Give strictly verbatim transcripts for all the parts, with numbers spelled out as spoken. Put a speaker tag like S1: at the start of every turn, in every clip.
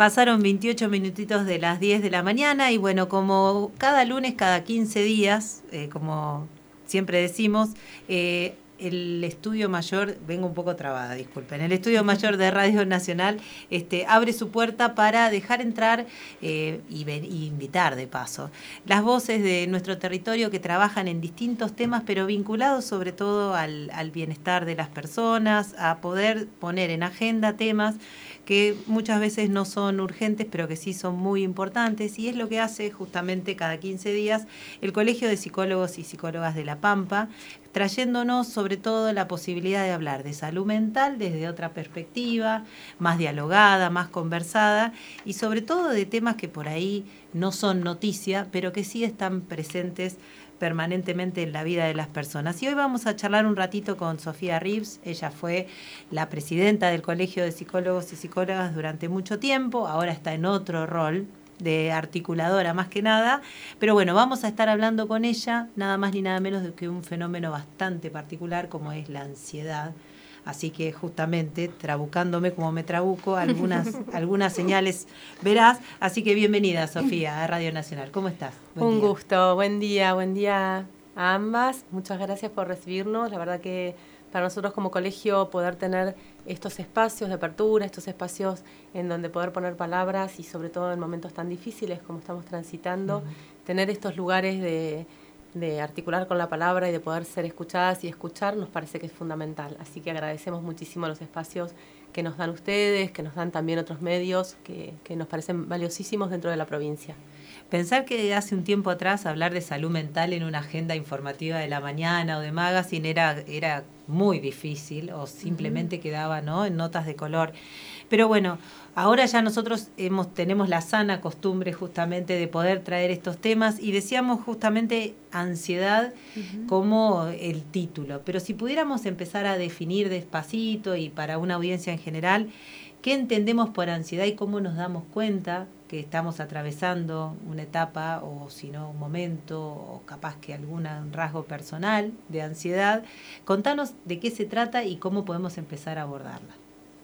S1: Pasaron veintiocho minutitos de las diez de la mañana y bueno, como cada lunes, cada quince días, eh, como siempre decimos, eh, el Estudio Mayor, vengo un poco trabada, disculpen, el Estudio Mayor de Radio Nacional este, abre su puerta para dejar entrar eh, y, ven, y invitar de paso las voces de nuestro territorio que trabajan en distintos temas, pero vinculados sobre todo al, al bienestar de las personas, a poder poner en agenda temas que muchas veces no son urgentes, pero que sí son muy importantes, y es lo que hace justamente cada quince días el Colegio de Psicólogos y Psicólogas de La Pampa, trayéndonos sobre todo la posibilidad de hablar de salud mental desde otra perspectiva, más dialogada, más conversada, y sobre todo de temas que por ahí no son noticia, pero que sí están presentes permanentemente en la vida de las personas. Y hoy vamos a charlar un ratito con Sofía Rives. Ella fue la presidenta del Colegio de Psicólogos y Psicólogas durante mucho tiempo, ahora está en otro rol de articuladora más que nada, pero bueno, vamos a estar hablando con ella nada más ni nada menos de que un fenómeno bastante particular como es la ansiedad. Así que justamente, trabucándome como me trabuco, algunas, algunas señales verás. Así que bienvenida, Sofía, a Radio Nacional. ¿Cómo estás?
S2: Buen Un día. gusto, buen día, buen día a ambas. Muchas gracias por recibirnos. La verdad que para nosotros como colegio poder tener estos espacios de apertura, estos espacios en donde poder poner palabras y sobre todo en momentos tan difíciles como estamos transitando, uh-huh. tener estos lugares de... de articular con la palabra y de poder ser escuchadas y escuchar, nos parece que es fundamental. Así que agradecemos muchísimo los espacios que nos dan ustedes, que nos dan también otros medios, que, que nos parecen valiosísimos dentro de la provincia.
S1: Pensar que hace un tiempo atrás hablar de salud mental en una agenda informativa de la mañana o de magazine era, era muy difícil o simplemente uh-huh. quedaba, ¿no?, en notas de color. Pero bueno, ahora ya nosotros hemos, tenemos la sana costumbre justamente de poder traer estos temas y decíamos justamente ansiedad uh-huh. como el título. Pero si pudiéramos empezar a definir despacito y para una audiencia en general, ¿qué entendemos por ansiedad y cómo nos damos cuenta que estamos atravesando una etapa o si no un momento o capaz que algún rasgo personal de ansiedad? Contanos de qué se trata y cómo podemos empezar a abordarla.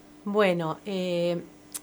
S2: Bueno, eh,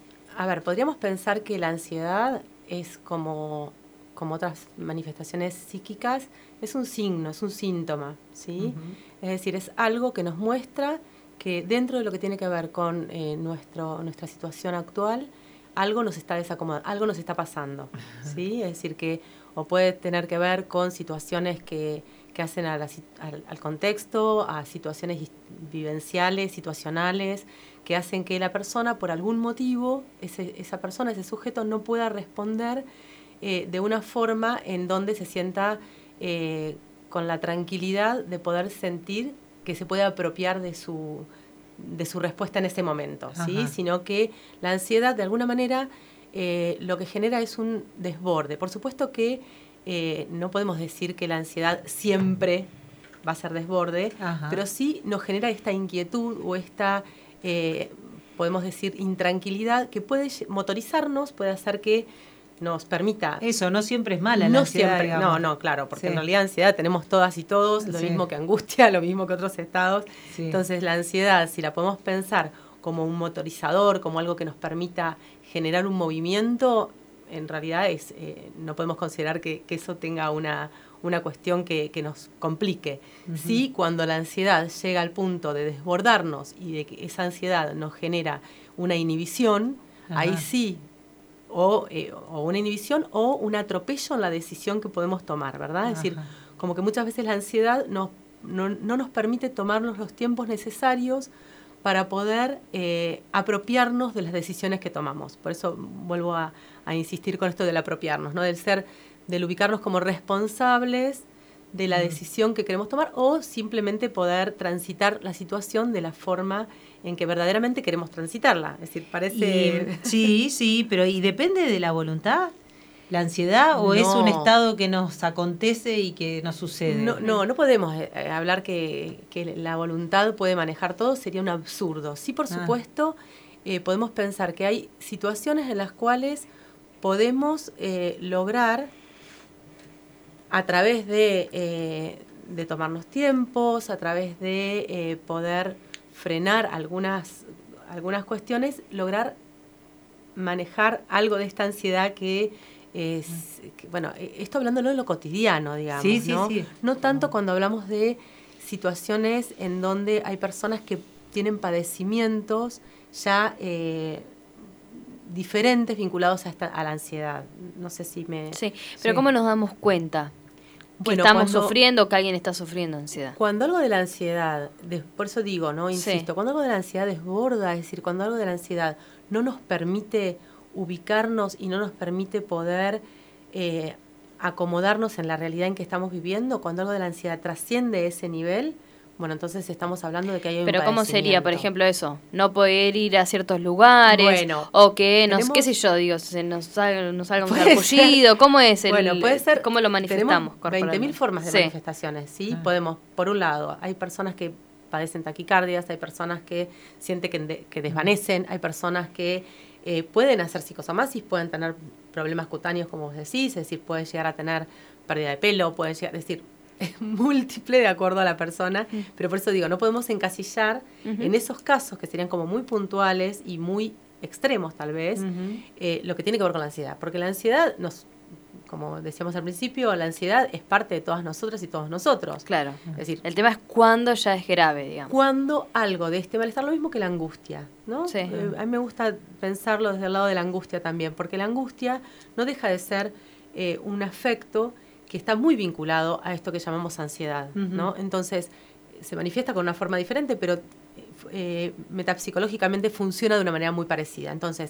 S2: a ver, podríamos pensar que la ansiedad es como, como otras manifestaciones psíquicas, es un signo, es un síntoma, ¿sí? Uh-huh. Es decir, es algo que nos muestra que dentro de lo que tiene que ver con eh, nuestro, nuestra situación actual, algo nos está desacomodando, algo nos está pasando, ¿sí? Es decir, que o puede tener que ver con situaciones que, que hacen a la, al, al contexto, a situaciones vivenciales, situacionales, que hacen que la persona, por algún motivo, ese, esa persona, ese sujeto, no pueda responder eh, de una forma en donde se sienta eh, con la tranquilidad de poder sentir que se puede apropiar de su, de su respuesta en ese momento, ¿sí? Sino que la ansiedad, de alguna manera, eh, lo que genera es un desborde. Por supuesto que eh, no podemos decir que la ansiedad siempre va a ser desborde, Ajá. pero sí nos genera esta inquietud o esta... Eh, podemos decir, intranquilidad que puede motorizarnos, puede hacer que nos permita...
S1: Eso, no siempre es mala
S2: no
S1: la ansiedad,
S2: siempre, No, no, claro, porque sí. en realidad ansiedad tenemos todas y todos, lo sí. mismo que angustia, lo mismo que otros estados. Sí. Entonces la ansiedad, si la podemos pensar como un motorizador, como algo que nos permita generar un movimiento, en realidad es eh, no podemos considerar que, que eso tenga una... una cuestión que, que nos complique. Uh-huh. Sí, cuando la ansiedad llega al punto de desbordarnos y de que esa ansiedad nos genera una inhibición, Ajá. ahí sí, o, eh, o una inhibición o un atropello en la decisión que podemos tomar, ¿verdad? Ajá. Es decir, como que muchas veces la ansiedad nos, no, no nos permite tomarnos los tiempos necesarios para poder eh, apropiarnos de las decisiones que tomamos. Por eso vuelvo a, a insistir con esto del apropiarnos, ¿no? Del ser... del ubicarnos como responsables de la decisión que queremos tomar o simplemente poder transitar la situación de la forma en que verdaderamente queremos transitarla. Es decir, parece...
S1: Y, sí, sí, pero ¿y depende de la voluntad? ¿La ansiedad o no. es un estado que nos acontece y que nos sucede?
S2: No, no, no podemos eh, hablar que, que la voluntad puede manejar todo, sería un absurdo. Sí, por supuesto, ah. eh, podemos pensar que hay situaciones en las cuales podemos eh, lograr... a través de, eh, de tomarnos tiempos, a través de eh, poder frenar algunas, algunas cuestiones, lograr manejar algo de esta ansiedad que es, que, bueno, esto hablándolo de lo cotidiano, digamos,
S1: sí, sí,
S2: ¿no?
S1: Sí.
S2: No tanto cuando hablamos de situaciones en donde hay personas que tienen padecimientos ya eh, diferentes vinculados a, esta, a la ansiedad. No sé si me...
S3: Sí, pero
S2: sí.
S3: ¿cómo nos damos cuenta que
S2: bueno,
S3: estamos
S2: cuando,
S3: sufriendo, que alguien está sufriendo ansiedad?
S2: Cuando algo de la ansiedad, de, por eso digo, no insisto, sí. cuando algo de la ansiedad desborda, es decir, cuando algo de la ansiedad no nos permite ubicarnos y no nos permite poder eh, acomodarnos en la realidad en que estamos viviendo, cuando algo de la ansiedad trasciende ese nivel, bueno, entonces estamos hablando de que hay un
S3: Pero ¿cómo sería, por ejemplo, eso? No poder ir a ciertos lugares,
S2: bueno,
S3: o que, nos,
S2: tenemos,
S3: qué sé yo, digo, se nos salga, nos salga un sarpullido, ¿cómo es el,
S2: bueno, puede ser,
S3: cómo lo manifestamos?
S2: veinte mil formas de sí. manifestaciones, ¿sí? Ah. Podemos, por un lado, hay personas que padecen taquicardias, hay personas que sienten que, de, que desvanecen, hay personas que eh, pueden hacer psicosomasis, pueden tener problemas cutáneos, como vos decís, es decir, pueden llegar a tener pérdida de pelo, pueden llegar, es decir, es múltiple de acuerdo a la persona, mm. pero por eso digo, no podemos encasillar uh-huh. en esos casos que serían como muy puntuales y muy extremos tal vez, uh-huh. eh, lo que tiene que ver con la ansiedad, porque la ansiedad, nos, como decíamos al principio, la ansiedad es parte de todas nosotras y todos nosotros.
S3: Claro,
S2: es decir,
S3: el tema es cuándo ya es grave, digamos.
S2: Cuando algo de este malestar, lo mismo que la angustia, ¿no?
S3: Sí.
S2: Eh, a mí me gusta pensarlo desde el lado de la angustia también, porque la angustia no deja de ser eh, un afecto que está muy vinculado a esto que llamamos ansiedad, uh-huh. ¿no? Entonces, se manifiesta con una forma diferente, pero eh, metapsicológicamente funciona de una manera muy parecida. Entonces,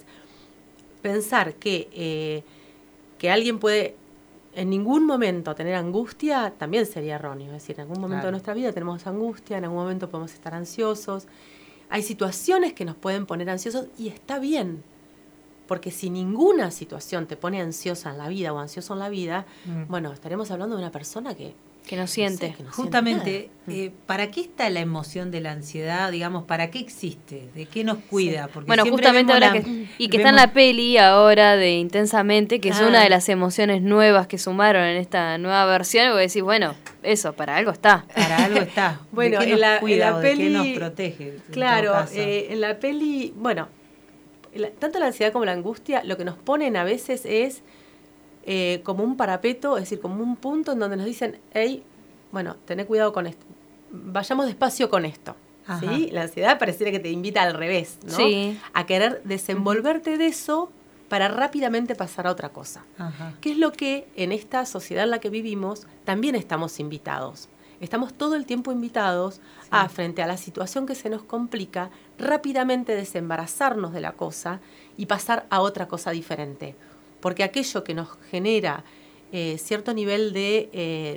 S2: pensar que, eh, que alguien puede en ningún momento tener angustia también sería erróneo. Es decir, en algún momento claro. de nuestra vida tenemos angustia, en algún momento podemos estar ansiosos. Hay situaciones que nos pueden poner ansiosos y está bien. Porque si ninguna situación te pone ansiosa en la vida o ansioso en la vida, mm. bueno, estaremos hablando de una persona que...
S3: Que no siente.
S1: No sé, que no Justamente, siente eh, ¿para qué está la emoción de la ansiedad? Digamos, ¿para qué existe? ¿De qué nos cuida?
S3: Sí.
S1: Porque
S3: bueno, justamente ahora
S1: la,
S3: que... Y que vemos, está en la peli ahora de Intensamente, que ah. es una de las emociones nuevas que sumaron en esta nueva versión, y vos decís, bueno, eso, para algo está.
S1: Para algo está.
S2: Bueno,
S1: ¿de qué
S2: en,
S1: nos
S2: la,
S1: cuida
S2: en la
S1: o
S2: peli...
S1: ¿De qué nos protege?
S2: Claro, eh, en la peli... Bueno... La, tanto la ansiedad como la angustia lo que nos ponen a veces es eh, como un parapeto, es decir, como un punto en donde nos dicen, hey, bueno, tené cuidado con esto, vayamos despacio con esto. ¿Sí? La ansiedad pareciera que te invita al revés, ¿no?
S3: Sí.
S2: A querer desenvolverte de eso para rápidamente pasar a otra cosa. Ajá. Que es lo que en esta sociedad en la que vivimos también estamos invitados. Estamos todo el tiempo invitados sí. a, frente a la situación que se nos complica, rápidamente desembarazarnos de la cosa y pasar a otra cosa diferente. Porque aquello que nos genera eh, cierto nivel de, eh,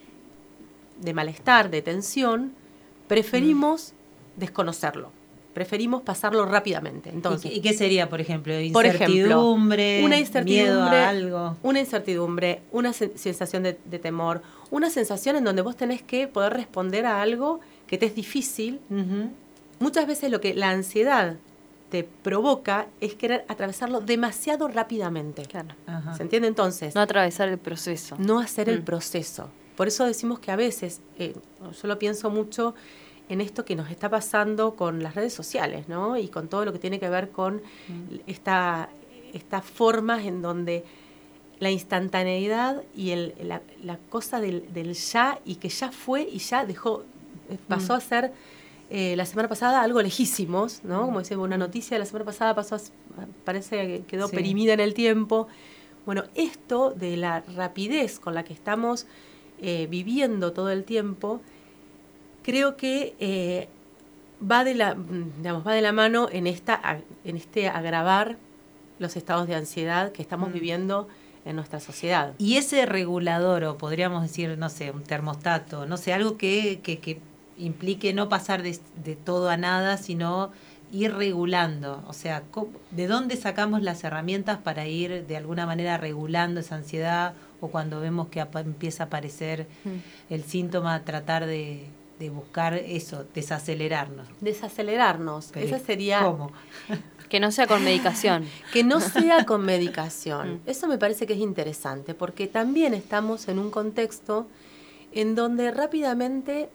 S2: de malestar, de tensión, preferimos mm. desconocerlo. Preferimos pasarlo rápidamente. Entonces,
S1: ¿Y, qué, ¿Y qué sería, por ejemplo? Incertidumbre,
S2: por ejemplo, una incertidumbre,
S1: miedo a algo.
S2: Una incertidumbre, una sen- sensación de, de temor, una sensación en donde vos tenés que poder responder a algo que te es difícil. Uh-huh. Muchas veces lo que la ansiedad te provoca es querer atravesarlo demasiado rápidamente.
S3: Claro.
S2: Uh-huh. ¿Se entiende entonces?
S3: No atravesar el proceso.
S2: No hacer
S3: mm.
S2: el proceso. Por eso decimos que a veces, eh, yo lo pienso mucho en esto que nos está pasando con las redes sociales, ¿no? Y con todo lo que tiene que ver con mm. esta, estas formas en donde la instantaneidad y el, la, la cosa del, del ya y que ya fue y ya dejó, pasó mm. a ser eh, la semana pasada algo lejísimos, ¿no? Como decía, una noticia de la semana pasada pasó a, parece que quedó sí. perimida en el tiempo. Bueno, esto de la rapidez con la que estamos eh, viviendo todo el tiempo, creo que eh, va de la, digamos, va de la mano en esta, en este agravar los estados de ansiedad que estamos mm. viviendo en nuestra sociedad.
S1: Y ese regulador, o podríamos decir, no sé, un termostato, no sé, algo que, que, que implique no pasar de, de todo a nada, sino ir regulando. O sea, ¿de dónde sacamos las herramientas para ir de alguna manera regulando esa ansiedad? O cuando vemos que ap- empieza a aparecer mm. el síntoma, tratar de... de buscar eso, desacelerarnos.
S2: Desacelerarnos,
S1: Pero
S2: esa sería...
S1: ¿Cómo?
S3: Que no sea con medicación.
S2: Que no sea con medicación. Eso me parece que es interesante, porque también estamos en un contexto en donde rápidamente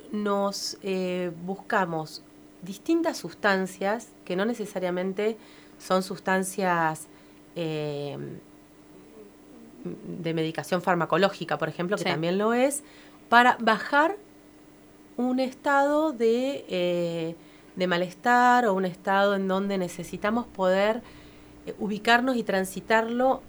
S2: nos eh, buscamos distintas sustancias que no necesariamente son sustancias eh, de medicación farmacológica, por ejemplo, que sí. también lo es, para bajar un estado de, eh, de malestar o un estado en donde necesitamos poder eh, ubicarnos y transitarlo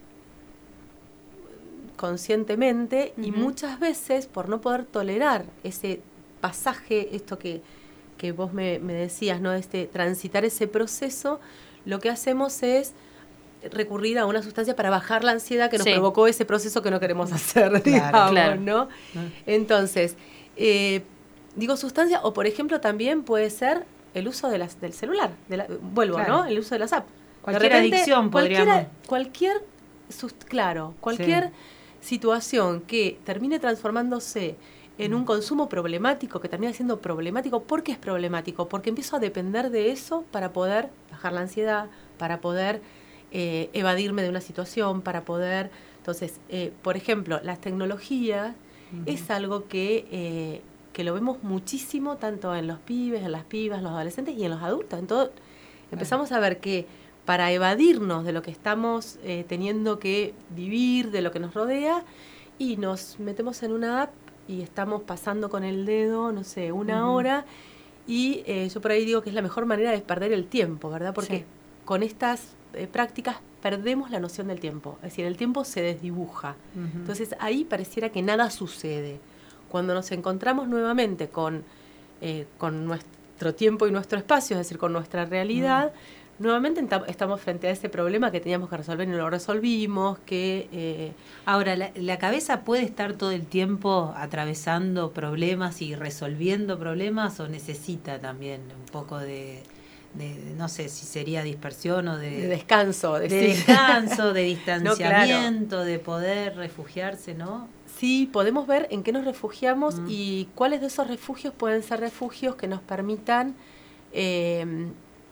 S2: conscientemente, uh-huh. y muchas veces por no poder tolerar ese pasaje, esto que, que vos me, me decías, ¿no? Este, transitar ese proceso, lo que hacemos es recurrir a una sustancia para bajar la ansiedad que nos sí. provocó ese proceso que no queremos hacer, claro, digamos, claro. ¿no? Uh-huh. Entonces, eh, digo sustancia, o por ejemplo también puede ser el uso de las, del celular, de la, vuelvo, claro. ¿no? El uso de las apps.
S1: Cualquier de repente, adicción podríamos.
S2: Cualquier, sus, claro, cualquier sí. situación que termine transformándose en un consumo problemático, que termina siendo problemático. ¿Por qué es problemático? Porque empiezo a depender de eso para poder bajar la ansiedad, para poder eh, evadirme de una situación, para poder... Entonces, eh, por ejemplo, las tecnologías uh-huh. es algo que, eh, que lo vemos muchísimo, tanto en los pibes, en las pibas, en los adolescentes y en los adultos. En todo, empezamos a ver que para evadirnos de lo que estamos eh, teniendo que vivir, de lo que nos rodea, y nos metemos en una app y estamos pasando con el dedo, no sé, una uh-huh. hora, y eh, yo por ahí digo que es la mejor manera de perder el tiempo, ¿verdad? Porque sí. con estas eh, prácticas perdemos la noción del tiempo, es decir, el tiempo se desdibuja. Uh-huh. Entonces ahí pareciera que nada sucede. Cuando nos encontramos nuevamente con, eh, con nuestro tiempo y nuestro espacio, es decir, con nuestra realidad, uh-huh. nuevamente enta- estamos frente a ese problema que teníamos que resolver y no lo resolvimos, que... Eh,
S1: Ahora, la, la cabeza puede estar todo el tiempo atravesando problemas y resolviendo problemas, o necesita también un poco de, de, de no sé si sería dispersión o de...
S2: de descanso.
S1: De, de descanso, de distanciamiento, no, claro. de poder refugiarse, ¿no?
S2: Sí, podemos ver en qué nos refugiamos mm. y cuáles de esos refugios pueden ser refugios que nos permitan... Eh,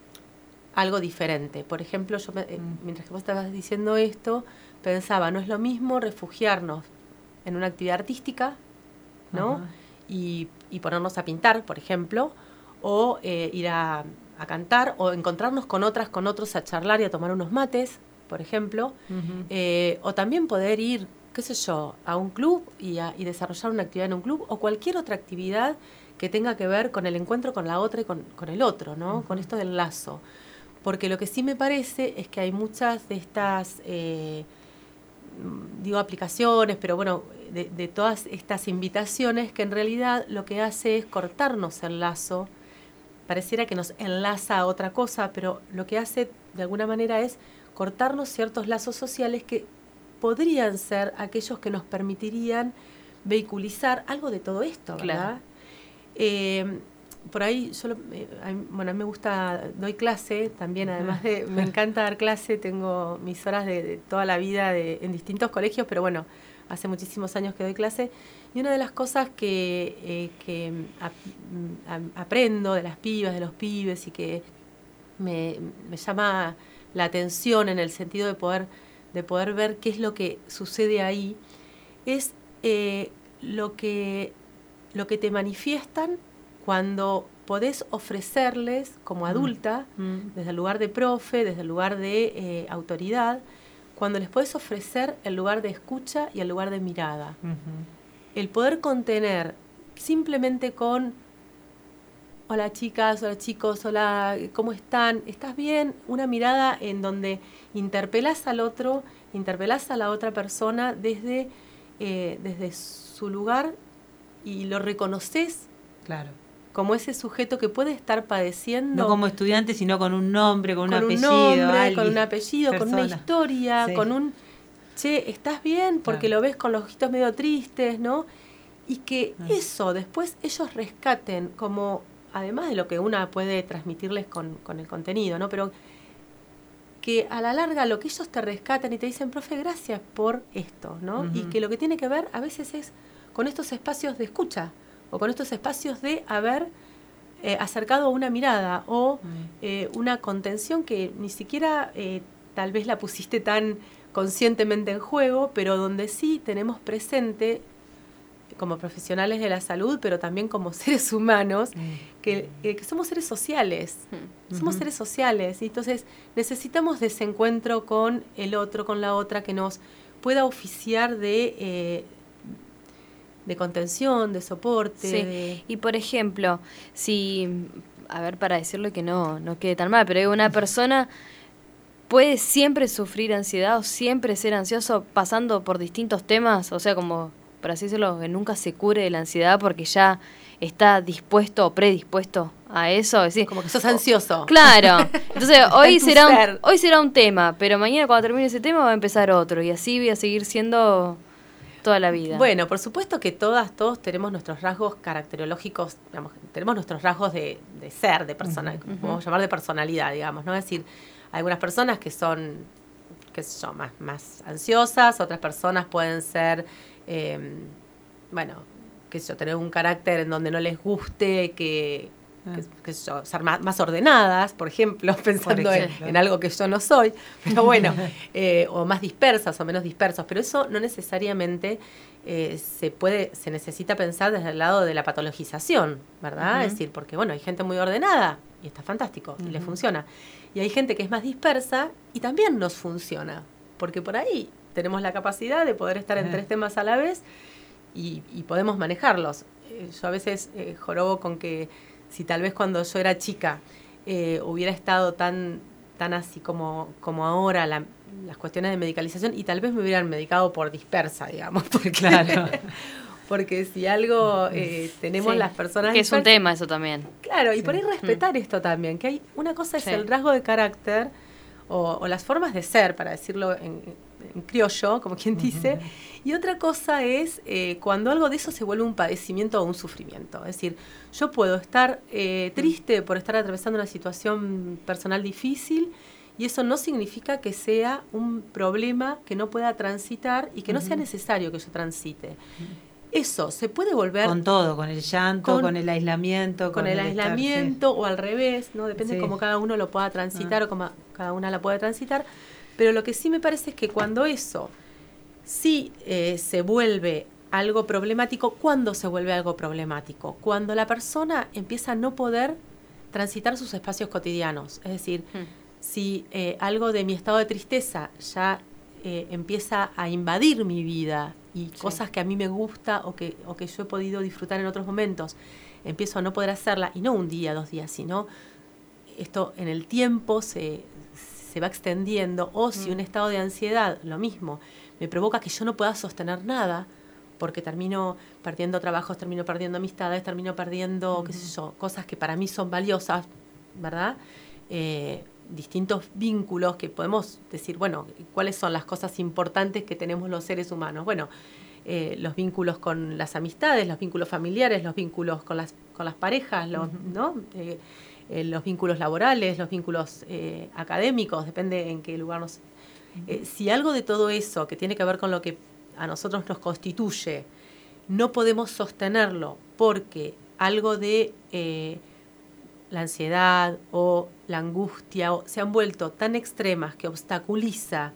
S2: algo diferente. Por ejemplo, yo eh, mientras que vos estabas diciendo esto, pensaba, no es lo mismo refugiarnos en una actividad artística, ¿no? Uh-huh. Y, y ponernos a pintar, por ejemplo, o eh, ir a, a cantar, o encontrarnos con otras, con otros a charlar y a tomar unos mates, por ejemplo, uh-huh. eh, o también poder ir, qué sé yo, a un club y, a, y desarrollar una actividad en un club, o cualquier otra actividad que tenga que ver con el encuentro con la otra y con, con el otro, ¿no? Uh-huh. Con esto del lazo. Porque lo que sí me parece es que hay muchas de estas, eh, digo aplicaciones, pero bueno, de, de todas estas invitaciones que en realidad lo que hace es cortarnos el lazo. Pareciera que nos enlaza a otra cosa, pero lo que hace de alguna manera es cortarnos ciertos lazos sociales que podrían ser aquellos que nos permitirían vehiculizar algo de todo esto, ¿verdad? Claro. Eh, Por ahí, yo, eh, bueno, a mí me gusta, doy clase también, además de, me encanta dar clase, tengo mis horas de, de toda la vida de, en distintos colegios, pero bueno, hace muchísimos años que doy clase, y una de las cosas que, eh, que ap, a, aprendo de las pibas, de los pibes, y que me, me llama la atención en el sentido de poder, de poder ver qué es lo que sucede ahí, es eh, lo que, lo que te manifiestan cuando podés ofrecerles como adulta, mm. desde el lugar de profe, desde el lugar de eh, autoridad, cuando les podés ofrecer el lugar de escucha y el lugar de mirada. Uh-huh. El poder contener simplemente con, hola chicas, hola chicos, hola, ¿cómo están? ¿Estás bien? Una mirada en donde interpelás al otro, interpelás a la otra persona desde, eh, desde su lugar y lo reconoces.
S1: Claro.
S2: Como ese sujeto que puede estar padeciendo...
S1: No como estudiante, sino con un nombre, con,
S2: con
S1: un apellido.
S2: Con un nombre,
S1: alguien,
S2: con un apellido, persona. Con una historia, sí. con un... Che, ¿estás bien? Porque claro. lo ves con los ojitos medio tristes, ¿no? Y que ah. eso después ellos rescaten como... Además de lo que una puede transmitirles con, con el contenido, ¿no? Pero que a la larga lo que ellos te rescatan y te dicen, profe, gracias por esto, ¿no? Uh-huh. Y que lo que tiene que ver a veces es con estos espacios de escucha, o con estos espacios de haber eh, acercado una mirada o mm. eh, una contención que ni siquiera eh, tal vez la pusiste tan conscientemente en juego, pero donde sí tenemos presente como profesionales de la salud, pero también como seres humanos, mm. que, eh, que somos seres sociales, mm. somos uh-huh. seres sociales, y entonces necesitamos de ese encuentro con el otro, con la otra, que nos pueda oficiar de, eh, de contención, de soporte.
S3: Sí.
S2: De...
S3: Y por ejemplo, si, a ver, para decirlo que no, no quede tan mal, pero una persona puede siempre sufrir ansiedad o siempre ser ansioso pasando por distintos temas, o sea, como, por así decirlo, que nunca se cure de la ansiedad porque ya está dispuesto o predispuesto a eso. Es decir,
S2: como que sos ansioso.
S3: Claro. Entonces, hoy será, un, hoy será un tema, pero mañana cuando termine ese tema va a empezar otro y así voy a seguir siendo toda la vida.
S2: Bueno, por supuesto que todas, todos tenemos nuestros rasgos caracterológicos, digamos, tenemos nuestros rasgos de, de ser, de persona, uh-huh. podemos llamar de personalidad, digamos, ¿no? Es decir, hay algunas personas que son, qué sé yo, más, más ansiosas, otras personas pueden ser, eh, bueno, qué sé yo, tener un carácter en donde no les guste, que, ah. que, qué sé yo, ser más, más ordenadas, por ejemplo, pensando por ejemplo. En, en algo que yo no soy, pero bueno, eh, o más dispersas o menos dispersos, pero eso no necesariamente eh, se puede, se necesita pensar desde el lado de la patologización, ¿verdad? Uh-huh. Es decir, porque bueno, hay gente muy ordenada y está fantástico uh-huh. y le funciona. Y hay gente que es más dispersa y también nos funciona, porque por ahí tenemos la capacidad de poder estar en tres temas a la vez y, y podemos manejarlos. Eh, yo a veces eh, jorobo con que si tal vez cuando yo era chica eh, hubiera estado tan, tan así como, como ahora la, las cuestiones de medicalización, y tal vez me hubieran medicado por dispersa, digamos, porque claro. Porque si algo eh, tenemos sí, las personas...
S3: Que es un tema eso también.
S2: Claro, y
S3: sí.
S2: por ahí respetar mm. esto también, que hay una cosa es sí. el rasgo de carácter o, o las formas de ser, para decirlo en, en criollo, como quien dice, uh-huh. y otra cosa es eh, cuando algo de eso se vuelve un padecimiento o un sufrimiento. Es decir, yo puedo estar eh, triste por estar atravesando una situación personal difícil, y eso no significa que sea un problema que no pueda transitar y que uh-huh. no sea necesario que yo transite. Uh-huh. Eso se puede volver...
S1: Con todo, con el llanto, con, con el aislamiento.
S2: Con, con el, el aislamiento estar, sí. o al revés, ¿no? Depende de sí. cómo cada uno lo pueda transitar ah. o cómo cada una la pueda transitar. Pero lo que sí me parece es que cuando eso sí eh, se vuelve algo problemático, ¿cuándo se vuelve algo problemático? Cuando la persona empieza a no poder transitar sus espacios cotidianos. Es decir, hmm. si eh, algo de mi estado de tristeza ya eh, empieza a invadir mi vida, y sí. cosas que a mí me gusta o que, o que yo he podido disfrutar en otros momentos, empiezo a no poder hacerla, y no un día, dos días, sino esto en el tiempo se, se va extendiendo, o si mm. un estado de ansiedad, lo mismo, me provoca que yo no pueda sostener nada, porque termino perdiendo trabajos, termino perdiendo amistades, termino perdiendo, mm. qué sé yo, cosas que para mí son valiosas, ¿verdad? Eh, distintos vínculos que podemos decir, bueno, ¿cuáles son las cosas importantes que tenemos los seres humanos? Bueno, eh, los vínculos con las amistades, los vínculos familiares, los vínculos con las con las parejas, los, uh-huh. ¿no? Eh, eh, los vínculos laborales, los vínculos eh, académicos, depende en qué lugar nos... Uh-huh. Eh, si algo de todo eso que tiene que ver con lo que a nosotros nos constituye, no podemos sostenerlo porque algo de... Eh, la ansiedad o la angustia o, se han vuelto tan extremas que obstaculiza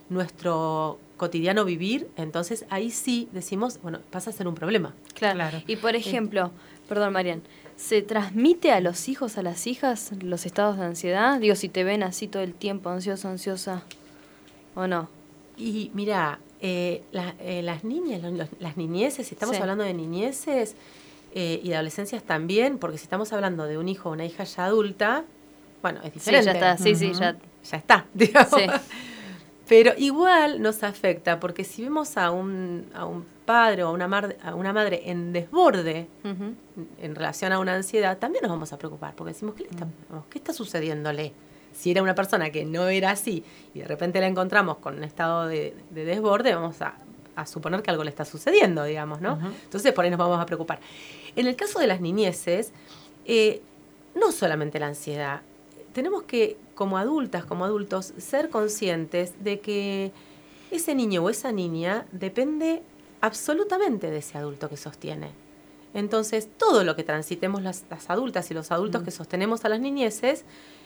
S2: nuestro cotidiano vivir, entonces ahí sí decimos, bueno, pasa a ser un problema.
S3: Claro. claro. Y por ejemplo, eh, perdón, Marian, ¿se transmite a los hijos, a las hijas, los estados de ansiedad? Digo, si te ven así todo el tiempo, ansioso, ansiosa, ¿o no?
S2: Y mira, eh, la, eh, las niñas, los, las niñeces, si estamos sí. hablando de niñeces... Eh, y de adolescencias también, porque si estamos hablando de un hijo o una hija ya adulta, bueno, es diferente.
S3: Sí, ya está, sí,
S2: uh-huh.
S3: sí, ya,
S2: ya está, digamos.
S3: Sí.
S2: Pero igual nos afecta, porque si vemos a un, a un padre o a una, mar, a una madre en desborde uh-huh. en relación a una ansiedad, también nos vamos a preocupar, porque decimos, ¿qué, le está, uh-huh. ¿qué está sucediéndole? Si era una persona que no era así y de repente la encontramos con un estado de, de desborde, vamos a... a suponer que algo le está sucediendo, digamos, ¿no? Uh-huh. Entonces, por ahí nos vamos a preocupar. En el caso de las niñeces, eh, no solamente la ansiedad, tenemos que, como adultas, como adultos, ser conscientes de que ese niño o esa niña depende absolutamente de ese adulto que sostiene. Entonces, todo lo que transitemos las, las adultas y los adultos uh-huh. que sostenemos a las niñeces,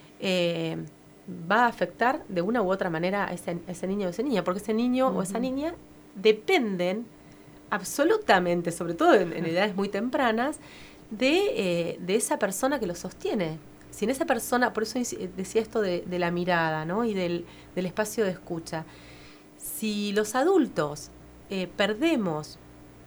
S2: eh, va a afectar de una u otra manera a ese, a ese niño o esa niña, porque ese niño uh-huh. o esa niña dependen absolutamente, sobre todo en, en edades muy tempranas, de, eh, de esa persona que lo sostiene. Sin esa persona, por eso decía esto de, de la mirada, ¿no? Y del, del espacio de escucha. Si los adultos eh, perdemos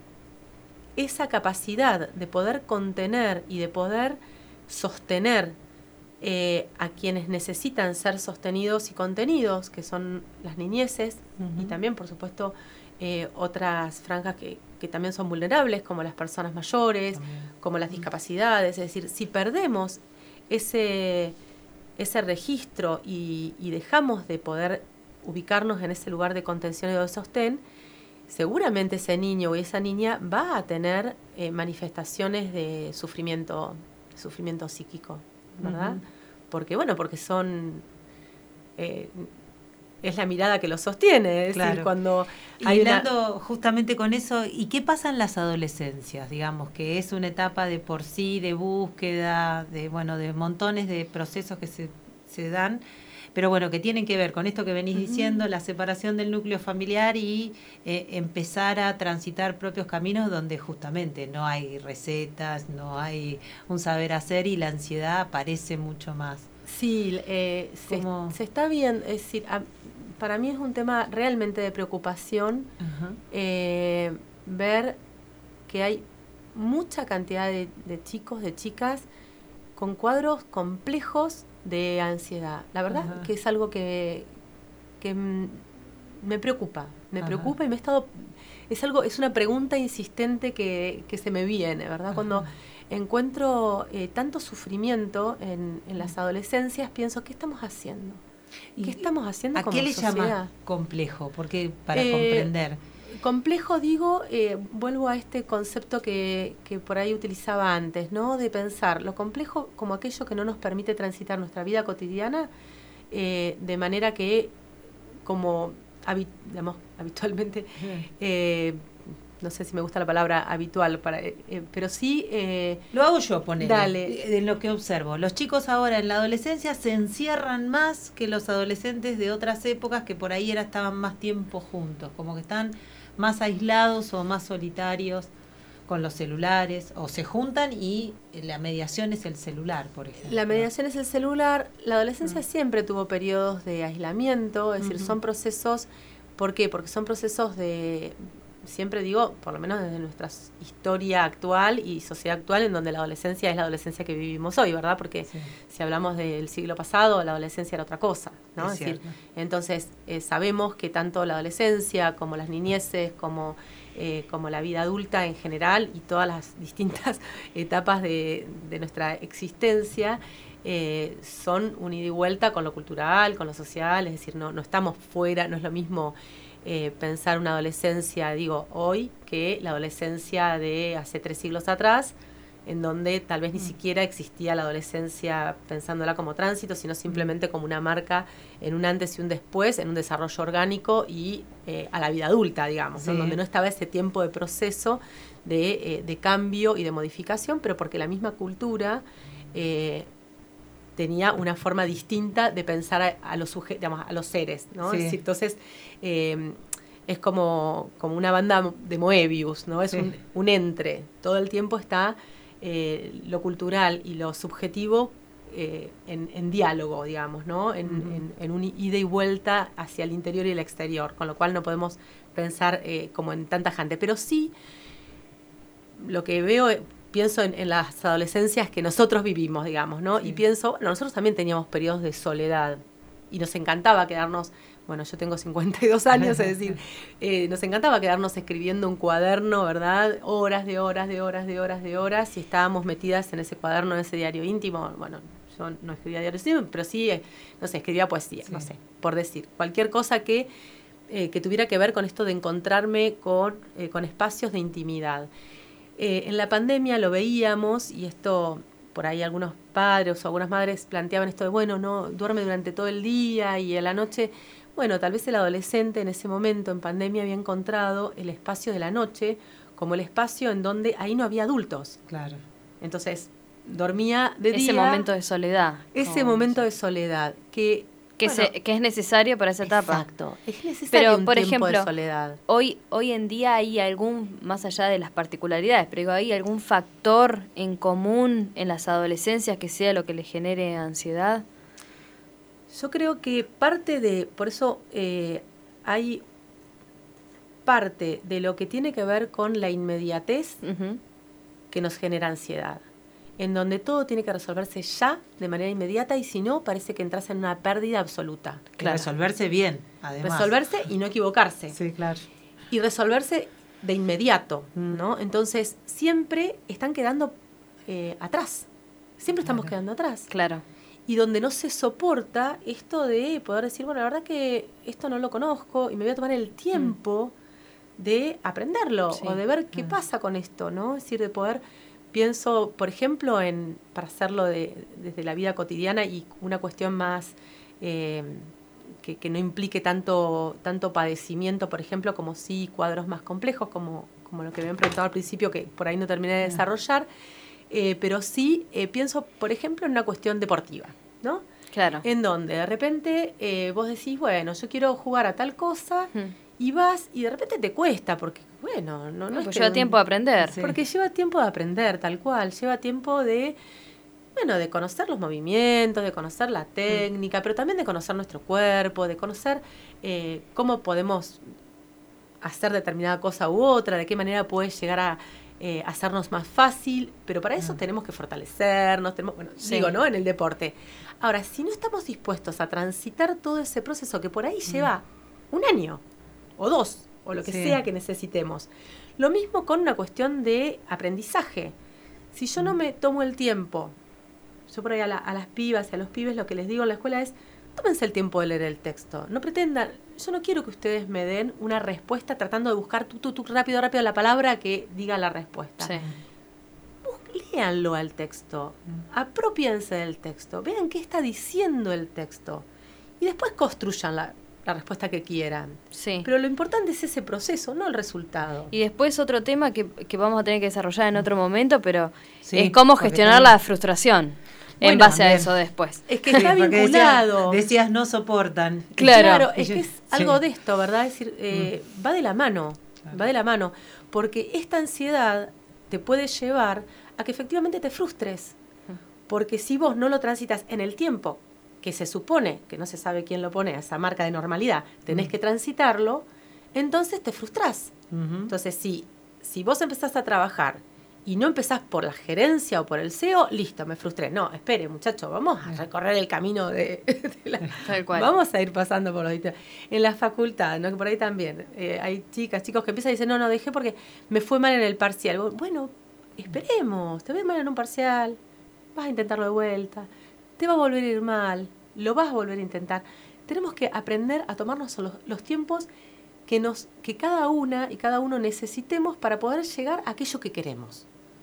S2: esa capacidad de poder contener y de poder sostener eh, a quienes necesitan ser sostenidos y contenidos, que son las niñeces, uh-huh. y también, por supuesto, eh, otras franjas que, que también son vulnerables, como las personas mayores, también. Como las discapacidades. Es decir, si perdemos ese, ese registro y, y dejamos de poder ubicarnos en ese lugar de contención y de sostén, seguramente ese niño o esa niña va a tener eh, manifestaciones de sufrimiento, de sufrimiento psíquico, ¿verdad? Uh-huh. Porque, bueno, porque son... Eh, es la mirada que lo sostiene, es claro. decir, cuando hay
S1: y hablando una... justamente con eso, ¿y qué pasa en las adolescencias? Digamos, que es una etapa de por sí, de búsqueda, de bueno, de montones de procesos que se, se dan, pero bueno, que tienen que ver con esto que venís uh-huh. diciendo, la separación del núcleo familiar y eh, empezar a transitar propios caminos donde justamente no hay recetas, no hay un saber hacer y la ansiedad aparece mucho más.
S2: Sí, eh, se, se está bien, es decir, a, para mí es un tema realmente de preocupación uh-huh. eh, ver que hay mucha cantidad de, de chicos, de chicas con cuadros complejos de ansiedad. La verdad uh-huh. que es algo que, que m- me preocupa, me uh-huh. preocupa y me he estado, es algo, es una pregunta insistente que, que se me viene, ¿verdad? Uh-huh. Cuando encuentro eh, tanto sufrimiento en, en las adolescencias, pienso, ¿qué estamos haciendo? ¿Qué estamos haciendo como sociedad? ¿A qué le llama
S1: complejo? Porque para eh, comprender.
S2: Complejo, digo, eh, vuelvo a este concepto que, que por ahí utilizaba antes, ¿no? De pensar lo complejo como aquello que no nos permite transitar nuestra vida cotidiana eh, de manera que, como habi- digamos, habitualmente... Eh, no sé si me gusta la palabra habitual, para, eh, pero sí... Eh,
S1: lo hago yo, ponele,
S2: dale.
S1: de lo que observo. Los chicos ahora en la adolescencia se encierran más que los adolescentes de otras épocas que por ahí era, estaban más tiempo juntos, como que están más aislados o más solitarios con los celulares, o se juntan y la mediación es el celular, por ejemplo.
S2: La mediación es el celular. La adolescencia uh-huh. siempre tuvo periodos de aislamiento, es uh-huh. decir, son procesos... ¿Por qué? Porque son procesos de... Siempre digo, por lo menos desde nuestra historia actual y sociedad actual, en donde la adolescencia es la adolescencia que vivimos hoy, ¿verdad? Porque sí. si hablamos del siglo pasado, la adolescencia era otra cosa, ¿no? Es, es decir, entonces eh, sabemos que tanto la adolescencia como las niñeces, como, eh, como la vida adulta en general y todas las distintas etapas de, de nuestra existencia eh, son un ida y vuelta con lo cultural, con lo social, es decir, no, no estamos fuera, no es lo mismo... Eh, pensar una adolescencia, digo, hoy, que la adolescencia de hace tres siglos atrás, en donde tal vez ni mm. siquiera existía la adolescencia pensándola como tránsito, sino simplemente como una marca en un antes y un después, en un desarrollo orgánico y eh, a la vida adulta, digamos, sí. ¿no? Donde no estaba ese tiempo de proceso de, eh, de cambio y de modificación, pero porque la misma cultura... Eh, tenía una forma distinta de pensar a, a los suje- digamos, a los seres, ¿no? Sí. Es decir, entonces eh, es como, como una banda de Moebius, ¿no? Es sí. un, un entre. Todo el tiempo está eh, lo cultural y lo subjetivo eh, en, en diálogo, digamos, ¿no? En, uh-huh. en, en un ida y vuelta hacia el interior y el exterior, con lo cual no podemos pensar eh, como en tanta gente. Pero sí, lo que veo... pienso en, en las adolescencias que nosotros vivimos, digamos, ¿no? Sí. Y pienso, bueno, nosotros también teníamos periodos de soledad y nos encantaba quedarnos, bueno, yo tengo cincuenta y dos años, es decir, eh, nos encantaba quedarnos escribiendo un cuaderno, ¿verdad? Horas de horas, de horas, de horas, de horas, y estábamos metidas en ese cuaderno, en ese diario íntimo. Bueno, yo no escribía diario íntimo, pero sí, eh, no sé, escribía poesía, sí. no sé, por decir, cualquier cosa que, eh, que tuviera que ver con esto de encontrarme con, eh, con espacios de intimidad. Eh, en la pandemia lo veíamos, y esto por ahí algunos padres o algunas madres planteaban esto de, bueno, no duerme durante todo el día y a la noche. Bueno, tal vez el adolescente en ese momento, en pandemia, había encontrado el espacio de la noche como el espacio en donde ahí no había adultos.
S1: Claro.
S2: Entonces, dormía de
S3: ese
S2: día.
S3: Ese momento de soledad.
S2: Ese momento de soledad, que
S3: que,
S2: Bueno,
S3: se, que es necesario para esa etapa.
S2: Exacto, es necesario
S3: Pero,
S2: un
S3: por
S2: tiempo
S3: ejemplo,
S2: de soledad.
S3: Hoy, hoy en día hay algún, más allá de las particularidades, pero hay algún factor en común en las adolescencias que sea lo que les genere ansiedad.
S2: Yo creo que parte de, por eso eh, hay parte de lo que tiene que ver con la inmediatez
S3: Uh-huh.
S2: que nos genera ansiedad, en donde todo tiene que resolverse ya, de manera inmediata, y si no, parece que entras en una pérdida absoluta.
S1: Y resolverse bien, además.
S2: Resolverse y no equivocarse.
S1: Sí, claro.
S2: Y resolverse de inmediato, ¿no? Entonces, siempre están quedando eh, atrás. Siempre estamos
S1: Claro.
S2: quedando atrás.
S3: Claro.
S2: Y donde no se soporta esto de poder decir, bueno, la verdad que esto no lo conozco y me voy a tomar el tiempo mm. de aprenderlo
S3: Sí.
S2: o de ver qué
S1: Mm.
S2: pasa con esto, ¿no? Es decir, de poder, pienso, por ejemplo, en para hacerlo de, desde la vida cotidiana y una cuestión más eh, que, que no implique tanto, tanto padecimiento, por ejemplo, como sí cuadros más complejos, como, como lo que me han preguntado al principio, que por ahí no terminé de desarrollar. Eh, pero sí eh, pienso, por ejemplo, en una cuestión deportiva, ¿no?
S3: Claro.
S2: En donde de repente eh, vos decís, bueno, yo quiero jugar a tal cosa,
S3: Hmm.
S2: y vas y de repente te cuesta, porque, bueno, no, no,
S3: No,
S2: es
S3: pues
S2: que
S3: lleva
S2: un-
S3: tiempo a aprender.
S1: Sí.
S2: Porque lleva tiempo de aprender, tal cual, lleva tiempo de, bueno, de conocer los movimientos, de conocer la técnica, pero también de conocer nuestro cuerpo, de conocer eh, cómo podemos hacer determinada cosa u otra, de qué manera puede llegar a eh, hacernos más fácil, pero para eso
S1: Mm.
S2: tenemos que fortalecernos, tenemos, bueno,
S3: Sí.
S2: digo, ¿no? En el deporte. Ahora, si no estamos dispuestos a transitar todo ese proceso que por ahí lleva un año, o dos, o lo que
S1: Sí.
S2: sea que necesitemos. Lo mismo con una cuestión de aprendizaje. Si yo no me tomo el tiempo, yo por ahí a, la- a las pibas y a los pibes lo que les digo en la escuela es, tómense el tiempo de leer el texto. No pretendan, yo no quiero que ustedes me den una respuesta tratando de buscar tú, tú, tú, rápido, rápido la palabra que diga la respuesta.
S3: Sí.
S2: Bus- Léanlo al texto, apropiense del texto, vean qué está diciendo el texto y después construyan la, la respuesta que quieran.
S3: Sí.
S2: Pero lo importante es ese proceso, no el resultado.
S3: Y después otro tema que, que vamos a tener que desarrollar en otro momento, pero
S1: Sí,
S3: es cómo
S1: porque
S3: gestionar
S1: tenemos-
S3: la frustración en
S2: Bueno,
S3: base a
S1: también.
S3: eso después.
S2: Es que
S1: Sí,
S2: está
S1: porque
S2: vinculado.
S1: Decías, decías no soportan.
S3: Claro.
S2: es
S1: Y
S2: que
S1: yo-
S2: es algo
S1: sí.
S2: de esto, ¿verdad? Es decir, eh, va de la mano,
S1: Claro.
S2: va de la mano, porque esta ansiedad te puede llevar a que efectivamente te frustres, porque si vos no lo transitas en el tiempo que se supone, que no se sabe quién lo pone a esa marca de normalidad, tenés
S1: Mm.
S2: que transitarlo, entonces te frustrás.
S1: Ujú.
S2: Entonces, si, si vos empezás a trabajar y no empezás por la gerencia o por el C E O, listo, me frustré. No, espere, muchacho, vamos a recorrer el camino de, de la...
S3: Tal cual.
S2: Vamos a ir pasando por los distintos... En la facultad, ¿no? Que por ahí también eh, hay chicas, chicos que empiezan y dicen, no, no, dejé porque me fue mal en el parcial. Bueno, esperemos, te ves mal en un parcial, vas a intentarlo de vuelta, te va a volver a ir mal, lo vas a volver a intentar. Tenemos que aprender a tomarnos los, los tiempos que, nos, que cada una y cada uno necesitemos para poder llegar a aquello que queremos.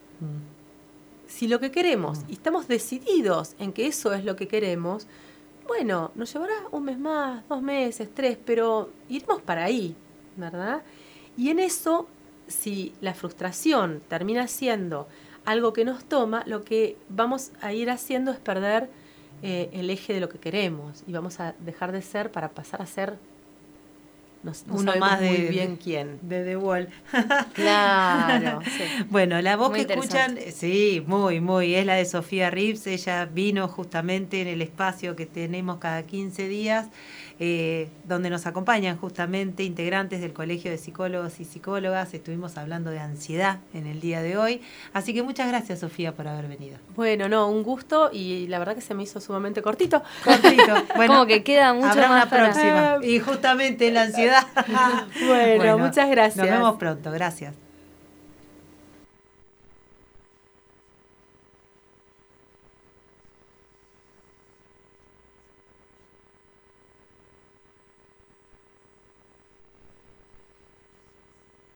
S1: Mm.
S2: Si lo que queremos y estamos decididos en que eso es lo que queremos, bueno, nos llevará un mes más, dos meses, tres, pero iremos para ahí, ¿verdad? Y en eso, si la frustración termina siendo algo que nos toma, lo que vamos a ir haciendo es perder eh, el eje de lo que queremos y vamos a dejar de ser para pasar a ser, no, no
S1: Uno
S2: sabemos
S1: más de,
S2: muy bien quién.
S1: de The Wall.
S2: Claro, sí.
S1: Bueno, la voz
S3: Muy
S1: que escuchan,
S3: interesante.
S1: sí, muy, muy, es la de Sofía Rips. Ella vino justamente en el espacio que tenemos cada quince días, eh, donde nos acompañan justamente integrantes del Colegio de Psicólogos y Psicólogas. Estuvimos hablando de ansiedad en el día de hoy. Así que muchas gracias, Sofía, por haber venido.
S2: Bueno, no, un gusto y la verdad que se me hizo sumamente cortito.
S1: Cortito. Bueno,
S3: Como que queda mucho
S1: habrá
S3: más
S1: una
S3: para-
S1: próxima. Y justamente la ansiedad.
S2: Bueno, muchas gracias.
S1: Nos vemos pronto. Gracias.